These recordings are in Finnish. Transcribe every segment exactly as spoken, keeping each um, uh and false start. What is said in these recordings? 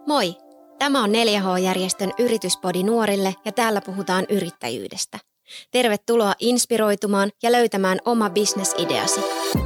Moi! Tämä on neljä H-järjestön Yrityspodi nuorille ja täällä puhutaan yrittäjyydestä. Tervetuloa inspiroitumaan ja löytämään oma business-ideasi.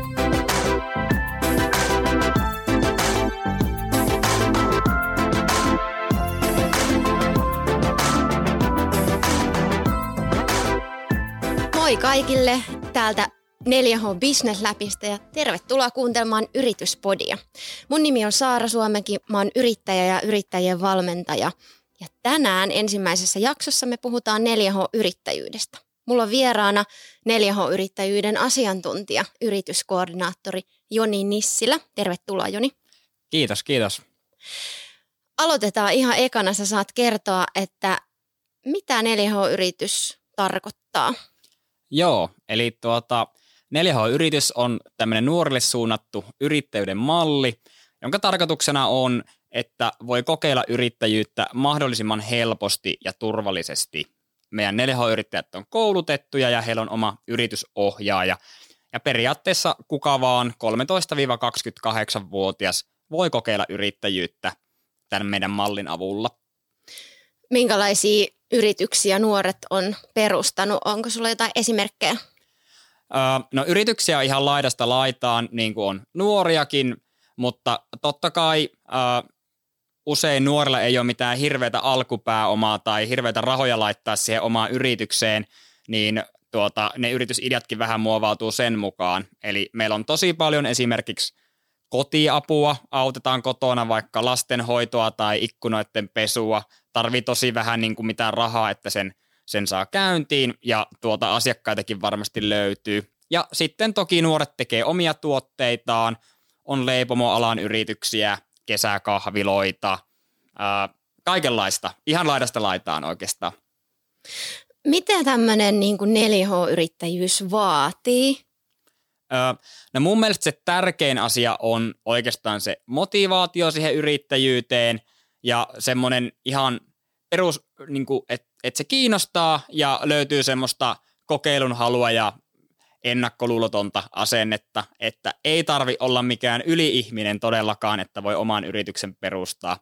Moi kaikille! Täältä neljä H Business Labista ja tervetuloa kuuntelemaan Yrityspodia. Mun nimi on Saara Suomeki, mä oon yrittäjä ja yrittäjien valmentaja. Ja tänään ensimmäisessä jaksossa me puhutaan neljä H-yrittäjyydestä. Mulla on vieraana neljä H-yrittäjyyden asiantuntija, yrityskoordinaattori Joni Nissilä. Tervetuloa Joni. Kiitos, kiitos. Aloitetaan ihan ekana, sä saat kertoa, että mitä neljä H-yritys tarkoittaa? Joo, eli tuota, neljä H-yritys on tämmöinen nuorille suunnattu yrittäjyyden malli, jonka tarkoituksena on, että voi kokeilla yrittäjyyttä mahdollisimman helposti ja turvallisesti. Meidän neljä H-yrittäjät on koulutettuja ja heillä on oma yritysohjaaja. Ja periaatteessa kuka vaan kolmetoista–kaksikymmentäkahdeksanvuotias voi kokeilla yrittäjyyttä tämän meidän mallin avulla. Minkälaisia yrityksiä nuoret on perustanut? Onko sulla jotain esimerkkejä? Öö, no yrityksiä on ihan laidasta laitaan, niin kuin on nuoriakin, mutta totta kai öö, usein nuorilla ei ole mitään hirveätä alkupääomaa tai hirveätä rahoja laittaa siihen omaan yritykseen, niin tuota, ne yritysideatkin vähän muovautuu sen mukaan. Eli meillä on tosi paljon esimerkiksi kotiapua, autetaan kotona vaikka lastenhoitoa tai ikkunoiden pesua, tarvii tosi vähän niin kuin mitään rahaa, että sen, sen saa käyntiin ja tuota asiakkaitakin varmasti löytyy. Ja sitten toki nuoret tekee omia tuotteitaan, on leipomoalan yrityksiä, kesäkahviloita, ää, kaikenlaista, ihan laidasta laitaan oikeastaan. Mitä tämmöinen niin kuin neljä H-yrittäjyys vaatii? Öö, no mun mielestä se tärkein asia on oikeastaan se motivaatio siihen yrittäjyyteen ja semmoinen ihan perus, niin kuin, että et se kiinnostaa ja löytyy semmoista kokeilun halua ja ennakkoluulotonta asennetta, että ei tarvi olla mikään yli-ihminen todellakaan, että voi oman yrityksen perustaa.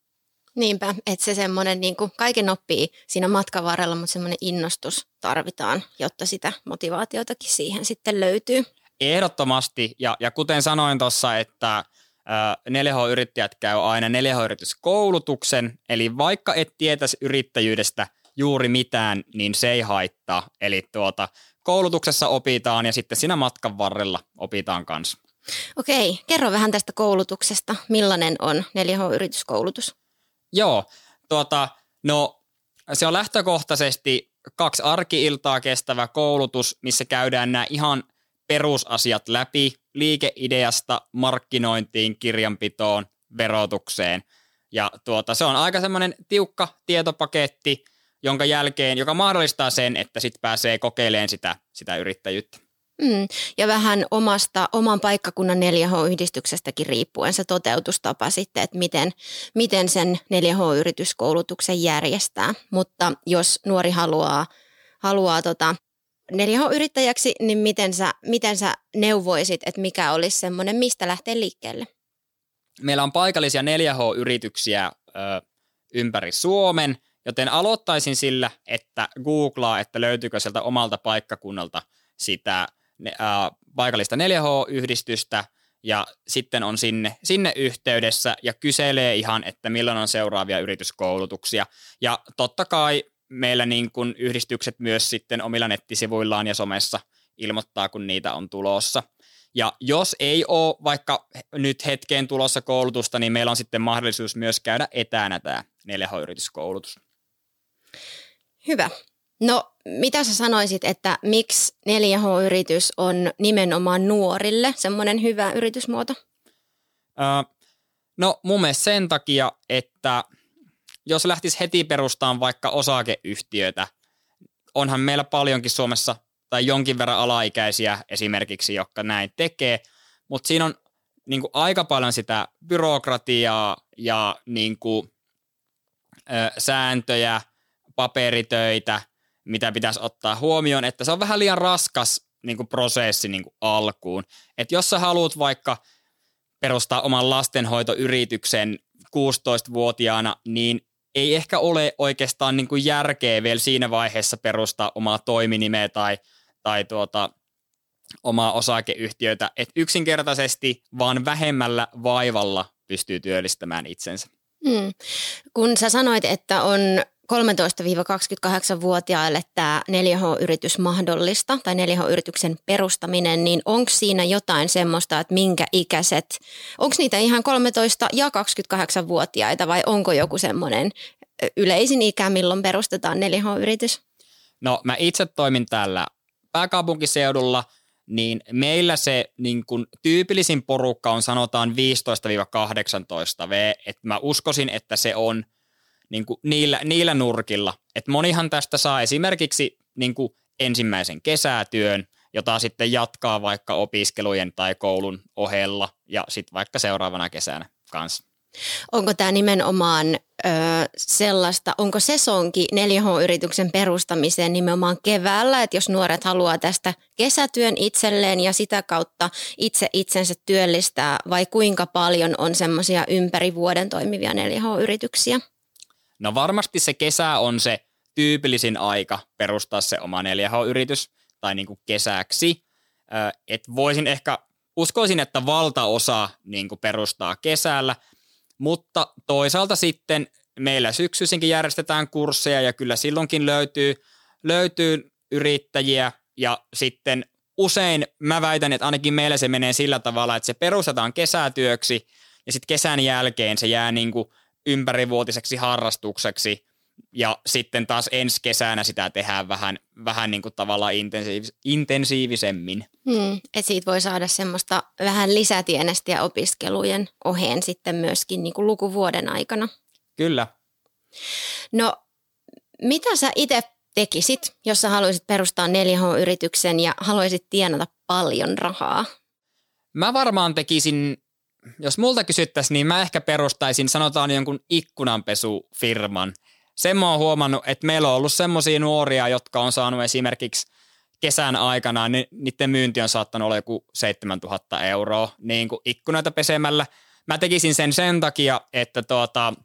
Niinpä, että se semmoinen niin kuin kaiken oppii siinä matkan varrella, mutta semmoinen innostus tarvitaan, jotta sitä motivaatiotakin siihen sitten löytyy. Ehdottomasti, ja, ja kuten sanoin tuossa, että neljä H-yrittäjät käy aina neljä H-yrityskoulutuksen, eli vaikka et tietäisi yrittäjyydestä juuri mitään, niin se ei haittaa. Eli tuota, koulutuksessa opitaan ja sitten siinä matkan varrella opitaan kanssa. Okei, kerro vähän tästä koulutuksesta. Millainen on neljä H-yrityskoulutus? Joo, tuota, no se on lähtökohtaisesti kaksi arki-iltaa kestävä koulutus, missä käydään nämä ihan perusasiat läpi liikeideasta, markkinointiin, kirjanpitoon, verotukseen. Ja tuota, se on aika semmoinen tiukka tietopaketti, jonka jälkeen, joka mahdollistaa sen, että sit pääsee kokeilemaan sitä, sitä yrittäjyyttä. Mm, ja vähän omasta, oman paikkakunnan neljä H-yhdistyksestäkin riippuen se toteutustapa sitten, että miten, miten sen neljä H-yrityskoulutuksen järjestää. Mutta jos nuori haluaa, haluaa tota neljä H-yrittäjäksi, niin miten sä, miten sä neuvoisit, että mikä olisi semmoinen, mistä lähtee liikkeelle? Meillä on paikallisia neljä H-yrityksiä ö, ympäri Suomen, joten aloittaisin sillä, että googlaa, että löytyykö sieltä omalta paikkakunnalta sitä ö, paikallista neljä H-yhdistystä ja sitten on sinne, sinne yhteydessä ja kyselee ihan, että milloin on seuraavia yrityskoulutuksia. Ja totta kai meillä niin kuin yhdistykset myös sitten omilla nettisivuillaan ja somessa ilmoittaa, kun niitä on tulossa. Ja jos ei ole vaikka nyt hetkeen tulossa koulutusta, niin meillä on sitten mahdollisuus myös käydä etänä tämä neljä H-yrityskoulutus. Hyvä. No mitä sä sanoisit, että miksi neljä H-yritys on nimenomaan nuorille semmoinen hyvä yritysmuoto? Öö, no mun mielestä sen takia, että jos lähtisi heti perustamaan vaikka osakeyhtiötä, onhan meillä paljonkin Suomessa tai jonkin verran alaikäisiä esimerkiksi, jotka näin tekee, mutta siinä on niin kuin aika paljon sitä byrokratiaa ja niin kuin, ö, sääntöjä, paperitöitä, mitä pitäisi ottaa huomioon, että se on vähän liian raskas niin kuin prosessi niin kuin alkuun. Että jos sä haluat vaikka perustaa oman lastenhoitoyrityksen viisitoista-kuusitoista-vuotiaana, niin ei ehkä ole oikeastaan niin kuin järkeä vielä siinä vaiheessa perustaa omaa toiminimeä tai, tai tuota, omaa osakeyhtiötä, että yksinkertaisesti vaan vähemmällä vaivalla pystyy työllistämään itsensä. Hmm. Kun sä sanoit, että on kolmetoista-kaksikymmentäkahdeksan-vuotiaille tämä neljä H-yritys mahdollista tai neljä H-yrityksen perustaminen, niin onko siinä jotain semmoista, että minkä ikäiset, onko niitä ihan kolmetoista- ja kaksikymmentäkahdeksan-vuotiaita vai onko joku semmoinen yleisin ikä, milloin perustetaan neljä H-yritys? No mä itse toimin täällä pääkaupunkiseudulla, niin meillä se niin kun, tyypillisin porukka on sanotaan viisitoista-kahdeksantoista vuotiaita, että mä uskoisin, että se on niin kuin niillä, niillä nurkilla. Et monihan tästä saa esimerkiksi niin kuin ensimmäisen kesätyön, jota sitten jatkaa vaikka opiskelujen tai koulun ohella ja sitten vaikka seuraavana kesänä kanssa. Onko tämä nimenomaan ö, sellaista, onko sesonki neljä H-yrityksen perustamiseen nimenomaan keväällä, että jos nuoret haluaa tästä kesätyön itselleen ja sitä kautta itse itsensä työllistää, vai kuinka paljon on semmoisia ympäri vuoden toimivia neljä H-yrityksiä? No varmasti se kesä on se tyypillisin aika perustaa se oma neljä H-yritys tai niin kuin kesäksi. Et voisin ehkä, uskoisin, että valtaosa niin kuin perustaa kesällä, mutta toisaalta sitten meillä syksyisinkin järjestetään kursseja ja kyllä silloinkin löytyy, löytyy yrittäjiä ja sitten usein mä väitän, että ainakin meillä se menee sillä tavalla, että se perustetaan kesätyöksi ja sitten kesän jälkeen se jää niin kuin ympärivuotiseksi harrastukseksi ja sitten taas ensi kesänä sitä tehdään vähän, vähän niin kuin tavallaan intensiivis- intensiivisemmin. Hmm, että siitä voi saada semmoista vähän lisätienestiä opiskelujen oheen sitten myöskin niin kuin lukuvuoden aikana. Kyllä. No mitä sä itse tekisit, jos sä haluaisit perustaa neljä H-yrityksen ja haluaisit tienata paljon rahaa? Mä varmaan tekisin, jos multa kysyttäisiin, niin mä ehkä perustaisin, sanotaan jonkun ikkunanpesufirman. Sen mä oon huomannut, että meillä on ollut semmoisia nuoria, jotka on saanut esimerkiksi kesän aikana, niin niiden myynti on saattanut olla joku seitsemäntuhatta euroa niin kuin ikkunoita pesemällä. Mä tekisin sen sen takia, että, tuota,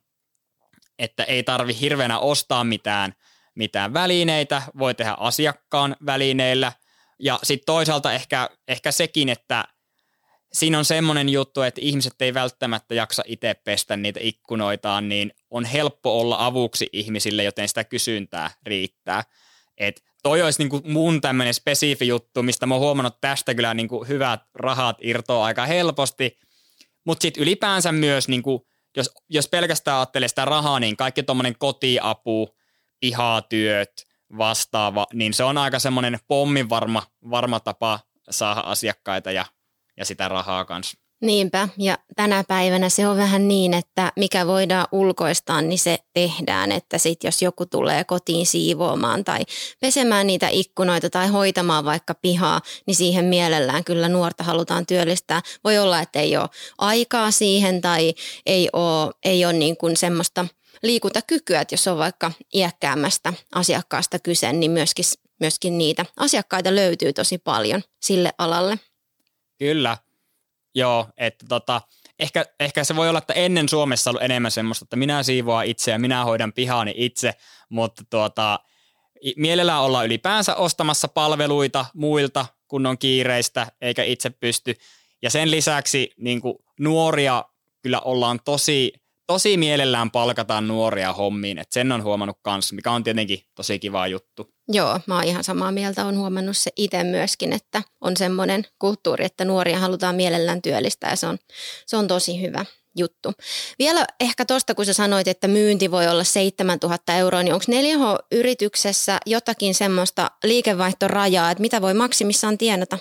että ei tarvi hirveänä ostaa mitään, mitään välineitä, voi tehdä asiakkaan välineillä. Ja sitten toisaalta ehkä, ehkä sekin, että siinä on semmoinen juttu, että ihmiset ei välttämättä jaksa itse pestä niitä ikkunoitaan, niin on helppo olla avuksi ihmisille, joten sitä kysyntää riittää. Et toi olisi niinku mun tämmöinen spesifi juttu, mistä mä oon huomannut, että tästä kyllä niinku hyvät rahat irtoaa aika helposti. Mutta sitten ylipäänsä myös, niinku, jos, jos pelkästään ajattelee sitä rahaa, niin kaikki tommonen kotiapu, pihatyöt, vastaava, niin se on aika semmoinen pommin varma, varma tapa saada asiakkaita ja ja sitä rahaa kanssa. Niinpä, ja tänä päivänä se on vähän niin, että mikä voidaan ulkoistaa, niin se tehdään, että sitten jos joku tulee kotiin siivoamaan tai pesemään niitä ikkunoita tai hoitamaan vaikka pihaa, niin siihen mielellään kyllä nuorta halutaan työllistää. Voi olla, että ei ole aikaa siihen tai ei ole, ei ole niin kuin semmoista liikuntakykyä, että jos on vaikka iäkkäämmästä asiakkaasta kyse, niin myöskin, myöskin niitä asiakkaita löytyy tosi paljon sille alalle. Kyllä, joo, että tota, ehkä, ehkä se voi olla, että ennen Suomessa on ollut enemmän semmoista, että minä siivoan itse ja minä hoidan pihaani itse, mutta tuota, mielellään ollaan ylipäänsä ostamassa palveluita muilta, kun on kiireistä eikä itse pysty. Ja sen lisäksi niin kuin nuoria kyllä ollaan tosi, tosi mielellään palkataan nuoria hommiin, että sen on huomannut kanssa, mikä on tietenkin tosi kiva juttu. Joo, mä oon ihan samaa mieltä, olen huomannut se itse myöskin, että on semmoinen kulttuuri, että nuoria halutaan mielellään työllistää ja se on, se on tosi hyvä juttu. Vielä ehkä tuosta, kun sä sanoit, että myynti voi olla seitsemäntuhatta euroa, niin onko neljä H-yrityksessä jotakin semmoista liikevaihtorajaa, että mitä voi maksimissaan tienata?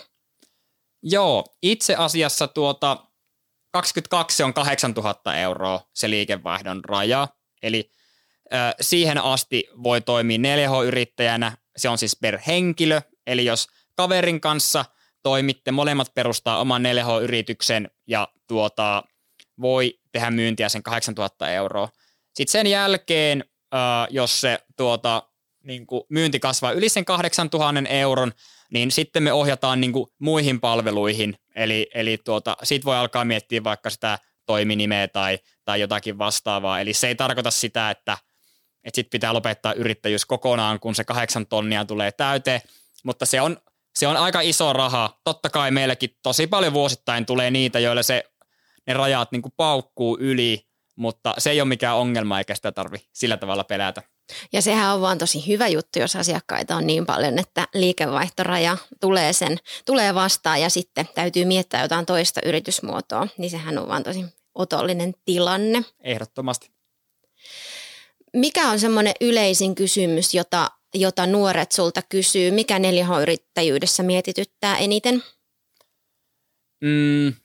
Joo, itse asiassa tuota kaksikymmentäkaksi on kahdeksantuhatta euroa se liikevaihdon raja, eli siihen asti voi toimia neljä H-yrittäjänä, se on siis per henkilö, eli jos kaverin kanssa toimitte, molemmat perustaa oman neljä H-yrityksen ja tuota, voi tehdä myyntiä sen kahdeksantuhatta euroa. Sitten sen jälkeen, jos se tuota, niin kuin myynti kasvaa yli sen kahdeksantuhatta euron, niin sitten me ohjataan niin kuin muihin palveluihin, eli, eli tuota, sit voi alkaa miettiä vaikka sitä toiminimeä tai, tai jotakin vastaavaa. Eli se ei tarkoita sitä, että, että sit pitää lopettaa yrittäjyys kokonaan, kun se kahdeksan tonnia tulee täyteen, mutta se on, se on aika iso raha. Totta kai meilläkin tosi paljon vuosittain tulee niitä, joille se, ne rajat niin kuin paukkuu yli, mutta se ei ole mikään ongelma eikä sitä tarvitse sillä tavalla pelätä. Ja sehän on vaan tosi hyvä juttu, jos asiakkaita on niin paljon, että liikevaihtoraja tulee, sen, tulee vastaan ja sitten täytyy miettiä jotain toista yritysmuotoa, niin sehän on vaan tosi otollinen tilanne. Ehdottomasti. Mikä on semmoinen yleisin kysymys, jota, jota nuoret sulta kysyy? Mikä neljä H-yrittäjyydessä mietityttää eniten? Mm,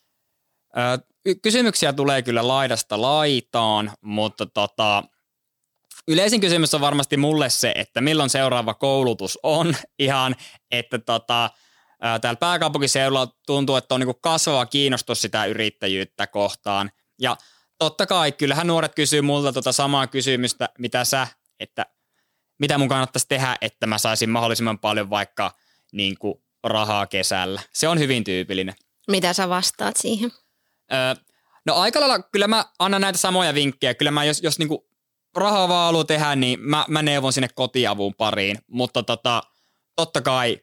äh, kysymyksiä tulee kyllä laidasta laitaan, mutta tota, yleisin kysymys on varmasti mulle se, että milloin seuraava koulutus on. Ihan, että tota, ää, täällä pääkaupunkiseudulla tuntuu, että on niinku kasvava kiinnostus sitä yrittäjyyttä kohtaan. Ja totta kai, kyllähän nuoret kysyy multa tota samaa kysymystä, mitä sä, että mitä mun kannattaisi tehdä, että mä saisin mahdollisimman paljon vaikka niinku rahaa kesällä. Se on hyvin tyypillinen. Mitä sä vastaat siihen? Öö, no aika lailla, kyllä mä annan näitä samoja vinkkejä. Kyllä mä jos, jos niinku rahaa vaan haluaa tehdä, niin mä, mä neuvon sinne kotiavun pariin, mutta tota, totta kai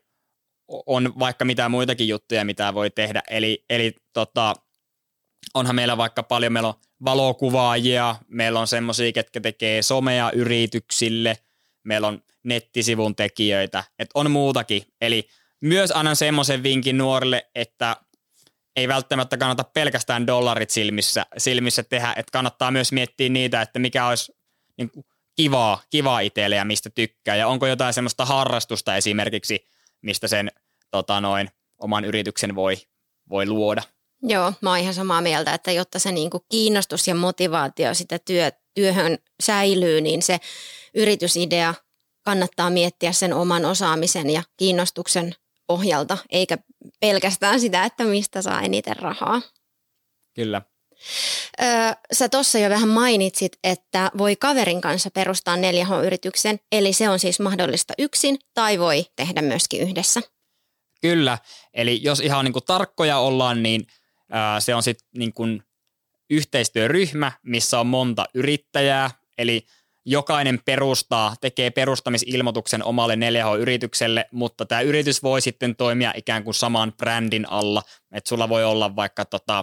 on vaikka mitä muitakin juttuja, mitä voi tehdä. Eli, eli tota, onhan meillä vaikka paljon, meillä on valokuvaajia, meillä on semmoisia, ketkä tekee somea yrityksille, meillä on nettisivun tekijöitä, että on muutakin. Eli myös annan semmoisen vinkin nuorille, että ei välttämättä kannata pelkästään dollarit silmissä, silmissä tehdä, että kannattaa myös miettiä niitä, että mikä olisi niin kivaa, kivaa itselle ja mistä tykkää. Ja onko jotain semmoista harrastusta esimerkiksi, mistä sen tota noin, oman yrityksen voi, voi luoda. Joo, mä oon ihan samaa mieltä, että jotta se niinku kiinnostus ja motivaatio sitä työ, työhön säilyy, niin se yritysidea kannattaa miettiä sen oman osaamisen ja kiinnostuksen pohjalta, eikä pelkästään sitä, että mistä saa eniten rahaa. Kyllä. Öö, sä tuossa jo vähän mainitsit, että voi kaverin kanssa perustaa neljä H-yrityksen, eli se on siis mahdollista yksin tai voi tehdä myöskin yhdessä. Kyllä, eli jos ihan niin kuin tarkkoja ollaan, niin ää, se on sitten niin kuin yhteistyöryhmä, missä on monta yrittäjää, eli jokainen perustaa, tekee perustamisilmoituksen omalle neljä H-yritykselle, mutta tämä yritys voi sitten toimia ikään kuin saman brändin alla, että sulla voi olla vaikka tota,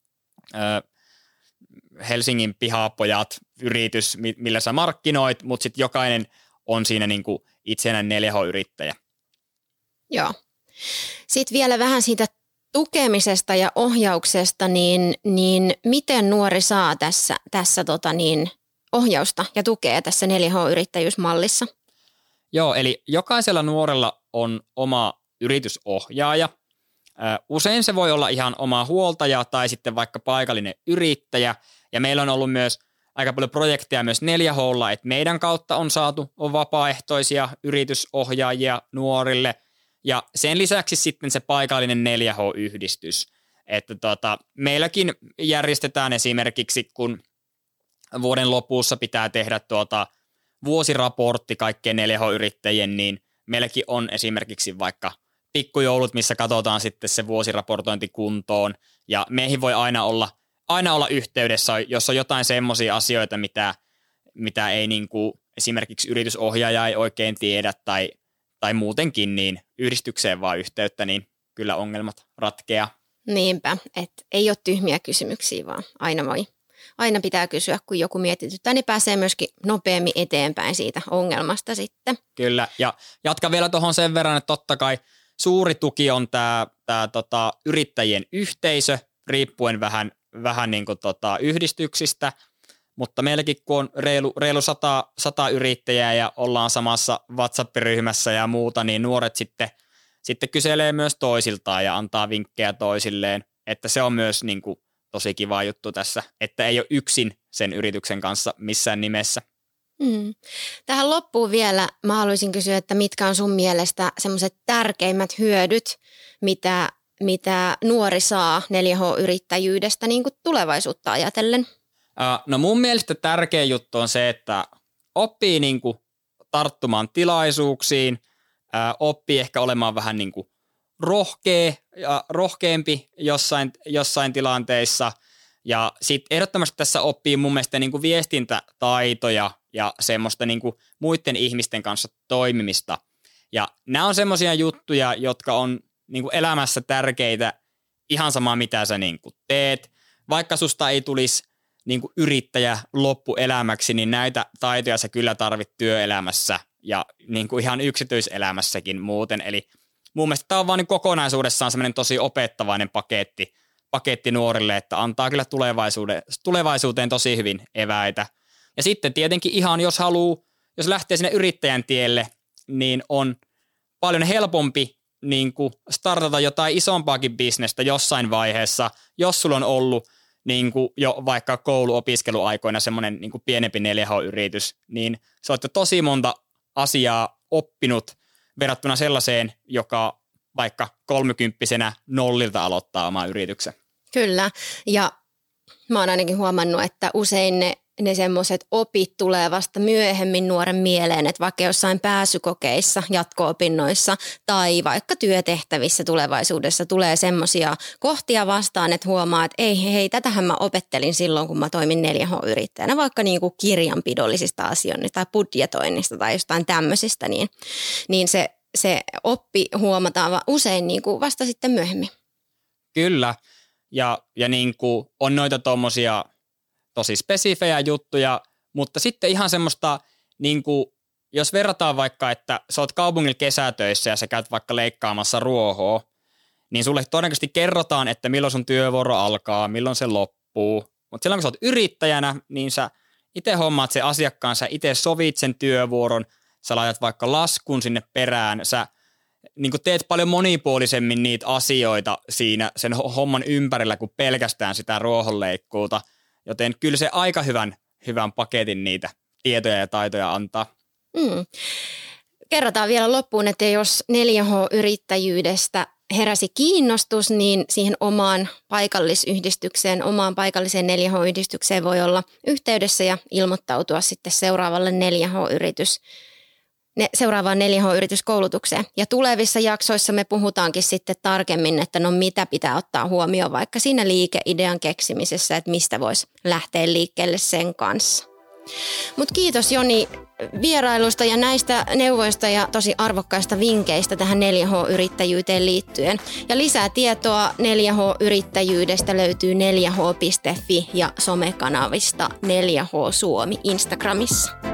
Helsingin pihapojat yritys, millä sä markkinoit, mutta sitten jokainen on siinä niinku itsenäinen neljä H-yrittäjä. Joo. Sitten vielä vähän siitä tukemisesta ja ohjauksesta, niin, niin miten nuori saa tässä, tässä tota niin, ohjausta ja tukea tässä neljä H-yrittäjyysmallissa? Joo, eli jokaisella nuorella on oma yritysohjaaja. Usein se voi olla ihan oma huoltaja tai sitten vaikka paikallinen yrittäjä. Ja meillä on ollut myös aika paljon projekteja myös neljä H:lla, että meidän kautta on saatu on vapaaehtoisia yritysohjaajia nuorille. Ja sen lisäksi sitten se paikallinen neljä H-yhdistys. Että tota, meilläkin järjestetään esimerkiksi, kun vuoden lopussa pitää tehdä tuota vuosiraportti kaikkien neljä H-yrittäjien, niin meilläkin on esimerkiksi vaikka pikkujoulut, missä katsotaan sitten se vuosiraportointi kuntoon, ja meihin voi aina olla, aina olla yhteydessä, jos on jotain semmoisia asioita, mitä, mitä ei niin kuin esimerkiksi yritysohjaaja ei oikein tiedä, tai, tai muutenkin, niin yhdistykseen vaan yhteyttä, niin kyllä ongelmat ratkeaa. Niinpä, että ei ole tyhmiä kysymyksiä, vaan aina voi. Aina pitää kysyä, kun joku mietityttää, niin pääsee myöskin nopeammin eteenpäin siitä ongelmasta sitten. Kyllä, ja jatka vielä tuohon sen verran, että totta kai suuri tuki on tämä, tämä tota, yrittäjien yhteisö, riippuen vähän, vähän niin kuin tota, yhdistyksistä, mutta meilläkin kun on reilu, reilu sata, sata yrittäjää ja ollaan samassa WhatsApp-ryhmässä ja muuta, niin nuoret sitten, sitten kyselee myös toisiltaan ja antaa vinkkejä toisilleen, että se on myös niin kuin tosi kiva juttu tässä, että ei ole yksin sen yrityksen kanssa missään nimessä. Mm. Tähän loppuun vielä mä haluaisin kysyä, että mitkä on sun mielestä semmoiset tärkeimmät hyödyt, mitä, mitä nuori saa neljä H-yrittäjyydestä niin kuin tulevaisuutta ajatellen? Uh, no mun mielestä tärkeä juttu on se, että oppii niin kuin tarttumaan tilaisuuksiin, uh, oppii ehkä olemaan vähän niin kuin rohkea ja rohkeampi jossain, jossain tilanteissa Ja sitten ehdottomasti tässä oppii mun mielestä niin kuin viestintätaitoja ja semmoista niin kuin muiden ihmisten kanssa toimimista. Ja nämä on semmoisia juttuja, jotka on niin kuin elämässä tärkeitä ihan sama mitä sä niin kuin teet. Vaikka susta ei tulisi niin kuin yrittäjä loppuelämäksi, niin näitä taitoja sä kyllä tarvit työelämässä ja niin kuin ihan yksityiselämässäkin muuten. Eli mun mielestä tämä on vaan niin kokonaisuudessaan semmoinen tosi opettavainen paketti, paketti nuorille, että antaa kyllä tulevaisuuteen, tulevaisuuteen tosi hyvin eväitä. Ja sitten tietenkin ihan jos haluaa, jos lähtee sinne yrittäjän tielle, niin on paljon helpompi niin kuin startata jotain isompaakin bisnestä jossain vaiheessa, jos sulla on ollut niin kuin jo vaikka kouluopiskeluaikoina semmoinen niin kuin pienempi neljä H-yritys, niin sä oot jo tosi monta asiaa oppinut verrattuna sellaiseen, joka vaikka kolmekymppisenä nollilta aloittaa oman yrityksen. Kyllä, ja mä oon ainakin huomannut, että usein ne, ne semmoiset opit tulee vasta myöhemmin nuoren mieleen, että vaikka jossain pääsykokeissa, jatko-opinnoissa tai vaikka työtehtävissä tulevaisuudessa tulee semmoisia kohtia vastaan, että huomaa, että ei hei, tätähän mä opettelin silloin, kun mä toimin neljä H-yrittäjänä, vaikka niin kuin kirjanpidollisista asioista tai budjetoinnista tai jostain tämmöisistä, niin, niin se, se oppi huomataan usein niin kuin vasta sitten myöhemmin. Kyllä. Ja, ja niin kuin on noita tommosia tosi spesifejä juttuja, mutta sitten ihan semmoista, niin kuin, jos verrataan vaikka, että sä oot kaupungilla kesätöissä ja sä käyt vaikka leikkaamassa ruohoa, niin sulle todennäköisesti kerrotaan, että milloin sun työvuoro alkaa, milloin se loppuu. Mutta silloin kun sä oot yrittäjänä, niin sä itse hommaat sen asiakkaan, sä itse sovit sen työvuoron, sä laitat vaikka laskun sinne perään, sä niin kuin teet paljon monipuolisemmin niitä asioita siinä sen homman ympärillä kuin pelkästään sitä ruohonleikkuuta, joten kyllä se aika hyvän, hyvän paketin niitä tietoja ja taitoja antaa. Mm. Kerrotaan vielä loppuun, että jos neljä H-yrittäjyydestä heräsi kiinnostus, niin siihen omaan paikallisyhdistykseen, omaan paikalliseen neljä H-yhdistykseen voi olla yhteydessä ja ilmoittautua sitten seuraavalle neljä H-yritys Ne, seuraavaan neljä H-yrityskoulutukseen. Ja tulevissa jaksoissa me puhutaankin sitten tarkemmin, että no mitä pitää ottaa huomioon vaikka siinä liikeidean keksimisessä, että mistä voisi lähteä liikkeelle sen kanssa. Mutta kiitos Joni vierailusta ja näistä neuvoista ja tosi arvokkaista vinkkeistä tähän neljä H-yrittäjyyteen liittyen. Ja lisää tietoa neljä H-yrittäjyydestä löytyy neljä h piste fi ja somekanavista neljä H Suomi Instagramissa.